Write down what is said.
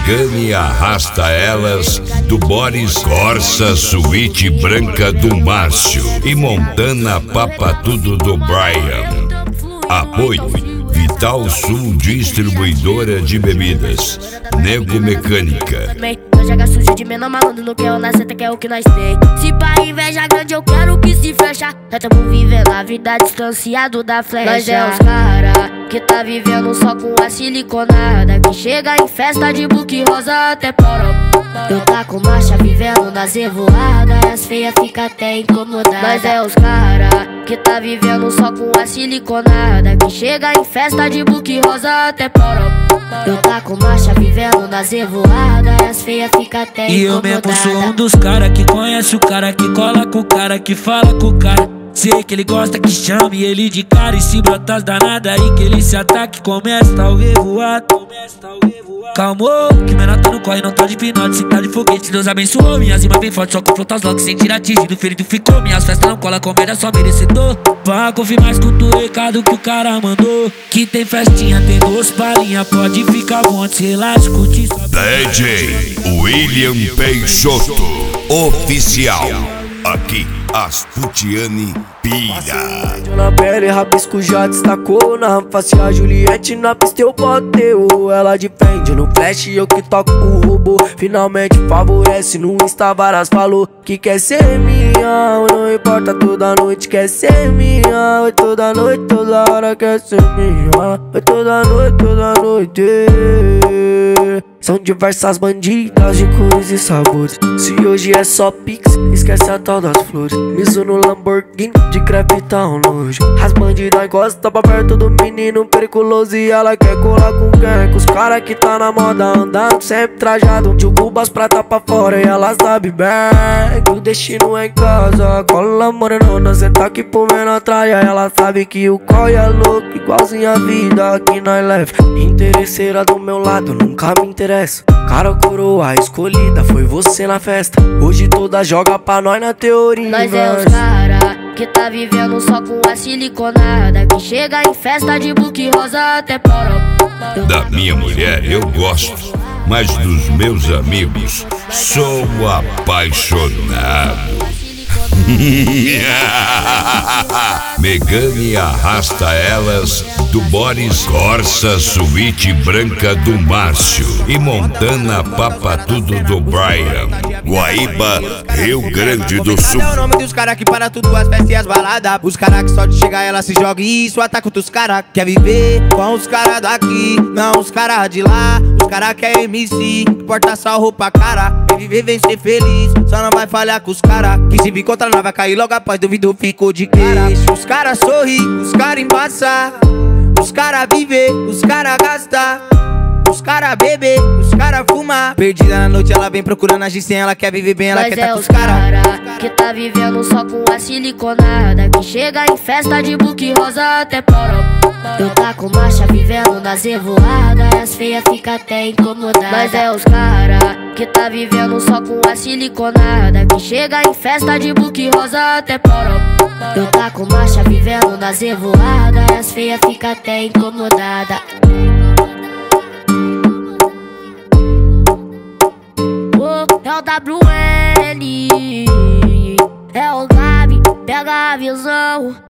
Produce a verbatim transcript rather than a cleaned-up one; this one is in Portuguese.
Megane arrasta elas do Boris, Corsa suíte branca do Márcio e Montana Papatudo do Brian. Apoio Vital Sul, distribuidora de bebidas. Nego Mecânica. Não joga sujo de menor malandro, não quer o nasceta, que é o que nós tem. Se pra inveja grande eu quero que se fecha. Nós tamo vivendo a vida distanciado da flecha. Nós é os cara que tá vivendo só com a siliconada, que chega em festa de book rosa até poró. Eu tá com marcha vivendo nas revoadas, as feias fica até incomodadas. Nós é os cara que tá vivendo só com a siliconada, que chega em festa de book rosa até poró. Eu tá com marcha vivendo nas revoadas, as feias fica até e incomodada. eu mesmo sou um dos cara que conhece o cara, que cola com o cara, que fala com o cara. Sei que ele gosta que chame ele de cara, e se brotar danada aí que ele se ataque, começa o revoar, começa o revoar. Calmou, que menor tá no corre, não tá de pinote, se tá de foguete, Deus abençoou. Minhas rimas bem forte, só confronta os locks sem tirar atingido, ferido ficou. Minhas festas não cola, comédia só merecedor. Vá confirmar, escuta o recado que o cara mandou, que tem festinha, tem duas palhinhas, pode ficar bom, relaxa, curtir sua D J William Peixoto Oficial. Aqui Astutiane pira. Na pele, rabisco já destacou. Na face a Juliette, na pista eu botei. Ela defende no flash, eu que toco o robô. Finalmente favorece no Insta, várias falou que quer ser minha. Não importa, toda noite quer ser minha. Oi, toda noite, toda hora quer ser minha. Oi, toda noite, toda noite. São diversas bandidas de cores e sabores. Se hoje é só pix, esquece a tal das flores. Miso no Lamborghini, de crepe tá um nojo. As bandidas gostam pra perto do menino periculoso, e ela quer colar com quem? Com os cara que tá na moda, andando sempre trajado, de cubas prata pra fora, e ela sabe bem que o destino é em casa. Cola morenona, cê tá aqui por menor traia. Ela sabe que o coi é louco, igualzinho a vida que nós leva. Interesseira do meu lado, nunca me interessa. Cara, coroa escolhida, foi você na festa. Hoje toda joga pra nós na teoria. Nós é os cara que tá vivendo só com a siliconada, que chega em festa de book rosa até poró. Da minha mulher eu gosto, mas dos meus amigos sou apaixonado. Megane arrasta elas do Boris, Corsa suíte branca do Márcio e Montana Papatudo do Brian. Guaíba, Rio Grande do Sul. É o nome dos caras que para tudo, as festas e as baladas. Os caras que só de chegar ela se joga e isso ataca outros caras. Quer viver com os caras daqui, não os caras de lá. Os caras que é M C, que porta só roupa cara. Quer viver, vem ser feliz, só não vai falhar com os caras. Que se vir contra nós vai cair logo após, duvido ficou de cara. Os caras sorri, os caras embaça. Os caras viver, os caras gasta. Os caras beber, os caras fumar. Perdida na noite, ela vem procurando a G-Cem. Ela quer viver bem, ela Nós quer é tá com os os caras cara que tá vivendo só com a siliconada, que chega em festa de book rosa até poró. Eu tá com marcha vivendo nas revoadas, as feias fica até incomodadas. Nós é os cara que tá vivendo só com a siliconada, que chega em festa de book rosa até poró. Eu tá com marcha vivendo nas revoadas, as feias fica até incomodada. É o W N, é o Gabi, pega a visão.